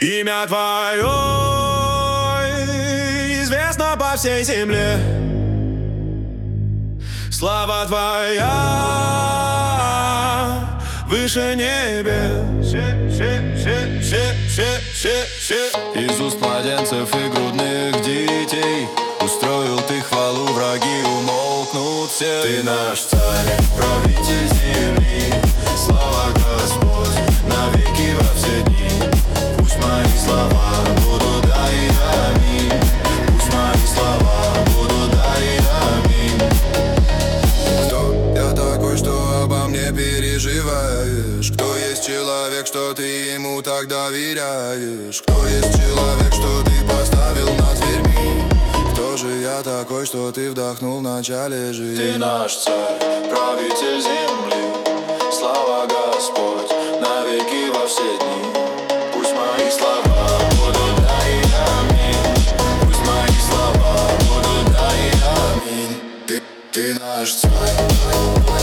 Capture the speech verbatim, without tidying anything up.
Имя Твое известно по всей земле, слава Твоя выше небес. Из уст младенцев и грудных детей устроил Ты хвалу, враги умолкнут все. Ты наш царь, правитель земли, слава Господь навеки во все дни. Пусть мои слова будут да и аминь. Пусть мои слова будут да и аминь. Кто я такой, что обо мне переживаешь? Кто есть человек, что ты ему так доверяешь? Кто есть человек, что ты поставил над зверьми? Кто же я такой, что ты вдохнул в начале жизни? Ты наш царь, правитель земли, слава Господь навеки во все дни. Пусть мои слова будут да и аминь. Пусть мои слова будут да и аминь. Ты, ты наш царь.